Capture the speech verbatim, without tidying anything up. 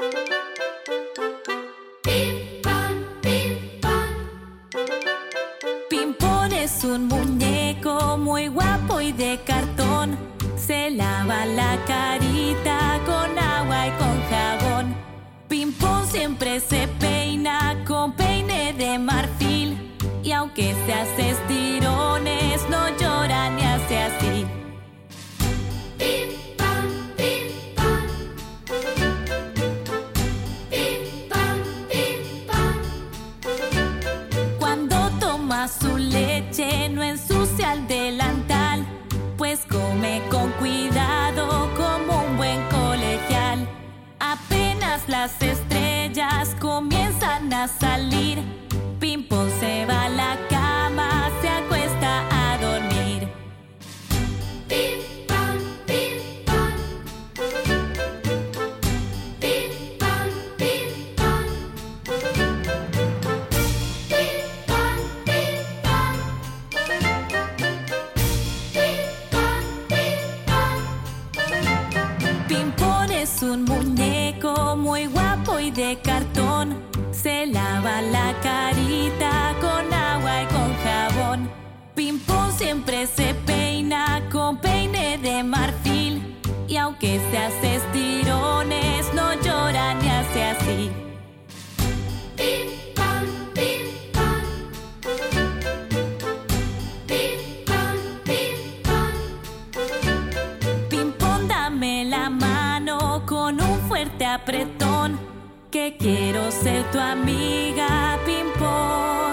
Pimpón es un muñeco muy guapo y de cartón. Se lava la carita con agua y con jabón. Pimpón siempre se peina con peine de marfil. Y aunque se hace estirones, no llora ni hace así. Su leche no ensucia el delantal, pues come con cuidado como un buen colegial. Apenas las estrellas comienzan a salir, Pimpón se va a la cama, se acuesta a dormir. Pimpón, Pimpón. Pimpón, Pimpón. Pimpón es un muñeco muy guapo y de cartón. Se lava la carita con agua y con jabón. Pimpón siempre se peina con peine de marfil. Y aunque se hace estirones, no llora ni hace así. Pimpón, Pimpón. Pimpón, Pimpón. Pimpón, dame la mano con un fuerte apretón, que quiero ser tu amiga, Pimpón.